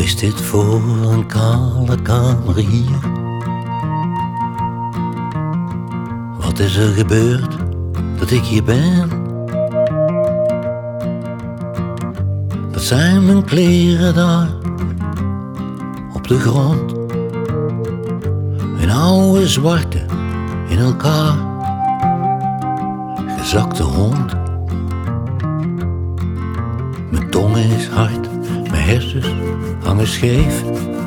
is dit voor een kale kamer hier? Wat is er gebeurd dat ik hier ben? Dat zijn mijn kleren daar op de grond, een oude zwarte in elkaar gezakte hond. Mijn tong is hard, mijn hersens hangen scheef.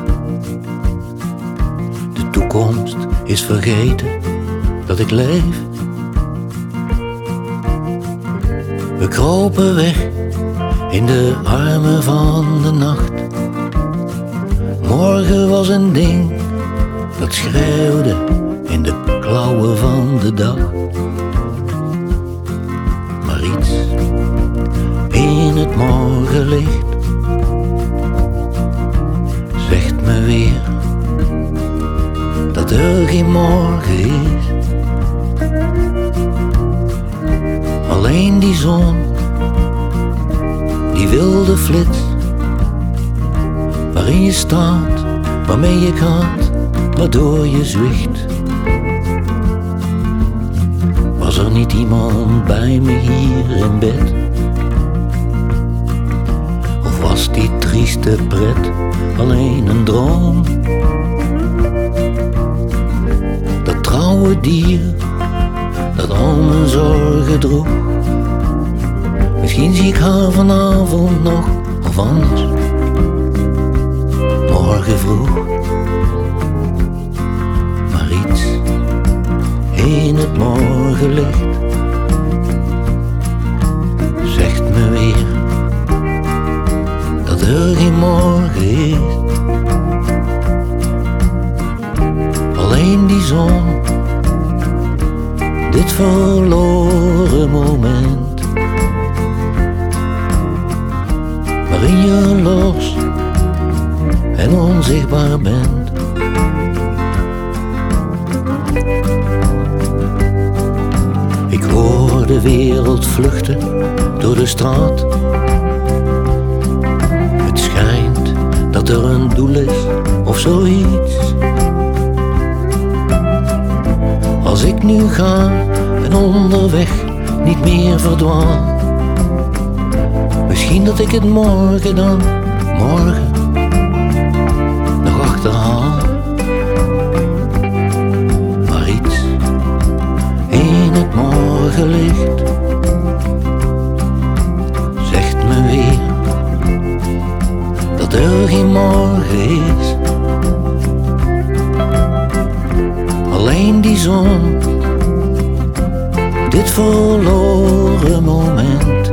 De toekomst is vergeten dat ik leef. We kropen weg in de armen van de nacht. Morgen was een ding dat schreeuwde in de klauwen van de dag. Maar iets in het morgenlicht zegt me weer dat er geen morgen is. Alleen die zon, die wilde flits, waarin je staat, waarmee je gaat, waardoor je zwicht. Was er niet iemand bij me hier in bed? Of was die trieste pret alleen een droom? Dat trouwe dier dat al mijn zorgen droeg. Misschien zie ik haar vanavond nog, of anders morgen vroeg. Maar iets in het morgenlicht zegt me weer dat er geen morgen is. Alleen die zon, dit verloren moment, waarin je los en onzichtbaar bent. Ik hoor de wereld vluchten door de straat. Het schijnt dat er een doel is of zoiets. Als ik nu ga en onderweg niet meer verdwaal, misschien dat ik het morgen dan, morgen, nog achterhaal. Maar iets in het morgenlicht zegt me weer dat er geen morgen is. Alleen die zon, dit verloren moment,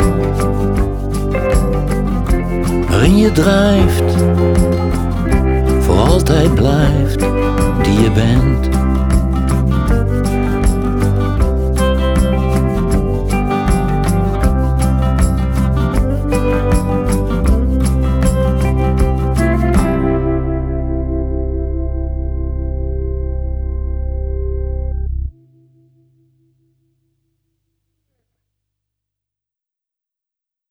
waarin je drijft, voor altijd blijft die je bent.